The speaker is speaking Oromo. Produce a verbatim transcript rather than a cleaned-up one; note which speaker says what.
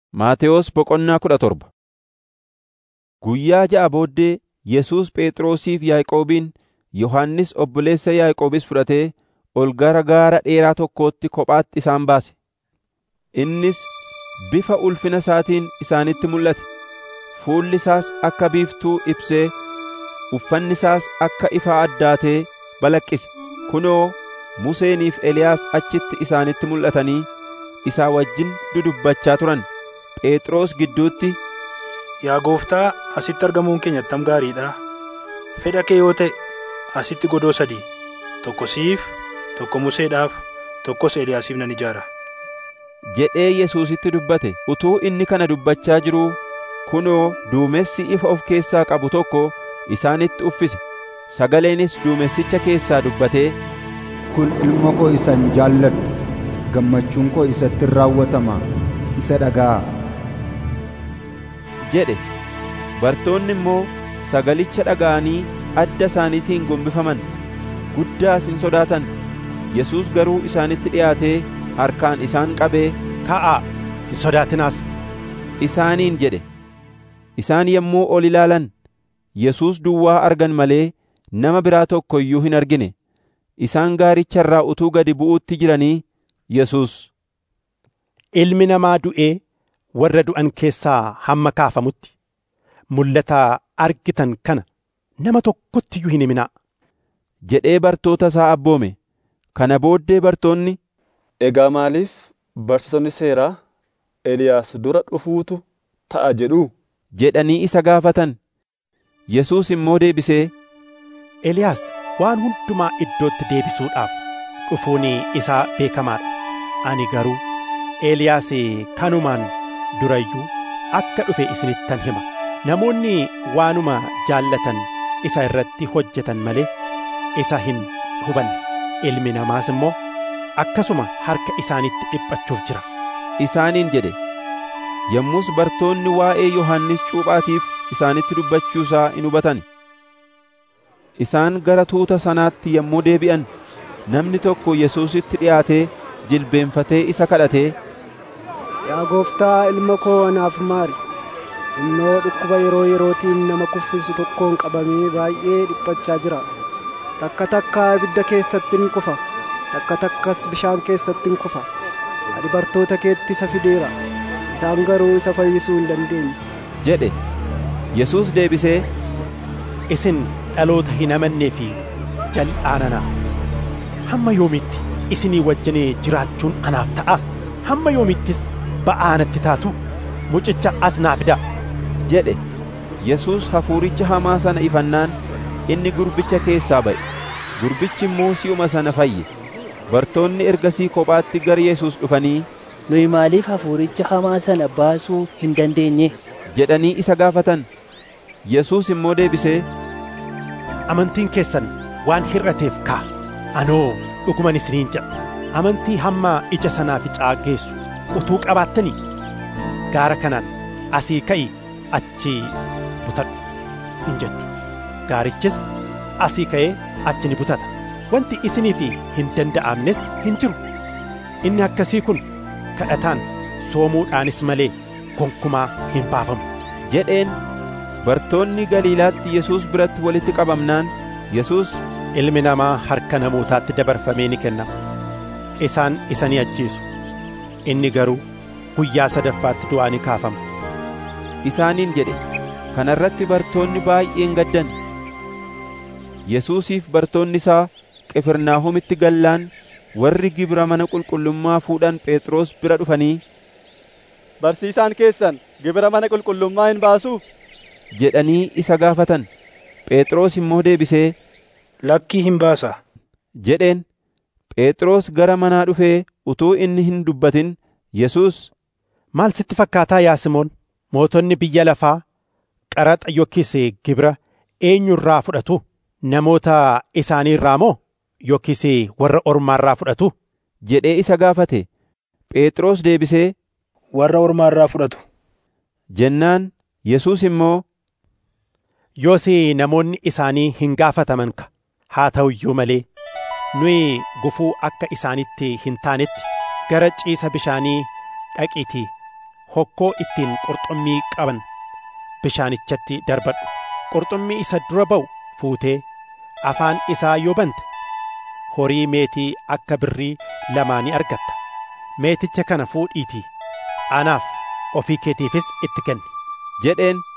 Speaker 1: Maatewos Boqonnaa kudha torba. Guyyaa ja'a booddee Yesuus Phexrosiif Yaaqoobiin, Yohannis obboleessa Yaaqoobis fudhatee ol gara gaara dheeraa tokkootti kophaatti isaan baase. Innis bifa ulfina isaatiin isaanitti mul'ate; fuulli isaas akka biiftuu ibsee, uffanni isaas akka ifa addaatee balaqqise. Kunoo, Museeniif Eliyaas achitti isaanitti mul'atanii isaa wajjin dudubbachaa turan. Phexros gidduutti,
Speaker 2: Yaa Gooftaa, asitti argamuun keenya attam gaariidha. Fedha kee yoo ta'e asitti godoo sadii, tokko siif, tokko Museedhaaf, tokkos Eliyaasiif nan ijaara
Speaker 1: jedhee Yesuusitti dubbate. Utuu inni kana dubbachaa jiruu, kunoo duumessi ifa of keessaa qabu tokko isaanitti uffise. Sagaleenis duumessicha keessaa dubbatee,
Speaker 3: Kun ilma koo isan jaalladhu, gammachuun koo isatti raawwatama, isa dhaga'aa
Speaker 1: jedhe. Bartoonni immoo sagalicha dhaga'anii adda isaaniitiin gombifaman, guddaas hin sodaatan. Yesuus garuu isaanitti dhi'aatee harkaan isaan qabee,
Speaker 4: Ka'aa, hin sodaatinaas
Speaker 1: isaaniin jedhe. Isaan yommuu ol ilaalan, Yesuus duwwaa argan malee nama biraa tokko iyyuu hin argine. Isaan gaaricha irraa utuu gadi bu'uutti jiranii, Yesuus,
Speaker 4: Ilmi namaa du'ee warra du'an keessaa hamma kaafamutti mul'ata argitan kana nama tokkotti iyyuu hin himinaa
Speaker 1: jedhee bartoota isaa abboome. Kana booddee bartoonni,
Speaker 5: Egaa maaliif barsiisonni seeraa Eliyaas dura dhufuutu ta'a jedhuu
Speaker 1: jedhanii isa gaafatan. Yesuus immoo deebisee,
Speaker 4: Eliyaas waan hundumaa iddootti deebisuudhaaf dhufuun isaa beekamaadha. Ani garuu Eliyaas kanumaan durayyuu akka dhufe isinittan hima. Namoonni waanuma jaallatan isa irratti hojjetan malee isa hin hubanne. Ilmi namaas immoo akkasuma harka isaanitti dhiphachuuf jira
Speaker 1: isaaniin jedhe. Yommus bartoonni waa'ee Yohannis cuuphaatiif isaanitti dubbachuusaa in hubatan. Isaan gara tuuta sanaatti yommuu deebi'an, namni tokko Yesuusitti dhi'aatee jilbeenfatee isa kadhatee,
Speaker 6: Yaa Gooftaa, ilma koo anaaf maari. Innoo dhukkuba yeroo yerootiin nama kuffisu tokkoon qabamee baay'ee dhiphachaa jira. Takka takka ibidda keessatti in kufa, takka takkas bishaan keessatti in kufa. Ani bartoota keetti isa fideera, isaan garuu isa fayyisuu hin dandeenye
Speaker 1: jedhe. Yesuus deebisee,
Speaker 4: Isin dhaloota hin amannee fi jal'aananaa, hamma yoomitti isinii wajjinee jiraachuun anaaf ta'a? Hamma yoomittis ba'aa natti taatu? Mucicha as naa fidaa
Speaker 1: jedhe. Yesuus hafuuricha hamaa sana ifannaan inni gurbicha keessaa ba'e. Gurbichi immoo si'uma sana fayye. Bartoonni ergasii kophaatti gara Yesuus dhufanii,
Speaker 7: Nuyi maaliif hafuuricha hamaa sana baasuu hin dandeenye
Speaker 1: jedhanii isa gaafatan. Yesuus immoo deebisee,
Speaker 4: Amantiin keessan waan hir'ateef ka'a. Anoo dhuguman isiniin jedha, amantii hamma ija sanaa ficaa geessu utuu qabaattanii, gaara kanaan asii ka'i achi butadhu in jettu. Gaarichis asii ka'ee achi ni butata. Wanti isiniif hin danda'amnes hin jiru. Inni akkasii kun kadhataan soomuudhaanis malee gonkumaa hin baafamu
Speaker 1: jedheen. Bartoonni Galiilaatti Yesuus biratti walitti qabamnaan, Yesuus,
Speaker 4: Ilmi namaa harka namootaatti dabarfamee ni kennama. Isaan isa ni ajjeesu. Inni garuu guyyaa sadaffaatti du'aa ni kaafama
Speaker 1: isaaniin jedhe. Kana irratti bartoonni baay'een gaddan. Yesuusiif bartoonni isaa Qifirnaahomitti gallaan warri gibira mana qulqullummaa fuudhan Phexros bira dhufanii,
Speaker 5: Barsiisaan keessan gibira mana qulqullummaa hin baasuu
Speaker 1: jedhanii isa gaafatan. Phexros immoo deebisee,
Speaker 2: Lakkii hin baasa
Speaker 1: jedheen. Phexros gara manaa dhufee utuu inni hin dubbatin, Yesuus,
Speaker 4: Maal sitti fakkaataa yaa Simoon? Mootonni biyya lafaa qaraxa yookiis gibira eenyu irraa fudhatu? Namoota isaanii irraa moo yookiis warra ormaa irraa fudhatu
Speaker 1: jedhee isa gaafate. Phexros deebisee,
Speaker 2: Warra ormaa irraa fudhatu
Speaker 1: jennaan. Yesuus immoo,
Speaker 4: Yoos namoonni isaanii hin gaafataman ka haa ta'u iyyuu malee nuyi gufuu akka isaanitti hin taanetti gara ciisa bishaanii dhaqiitii hokkoo ittiin qurxummii qaban bishaanichatti darbadhu. Qurxummii isa dura ba'u fuutee afaan isaa yoo bante horii meetii akka birrii lamaa ni argatta. Meeticha kana fuudhiitii anaaf ofii keetiifis itti kenni
Speaker 1: jedheen.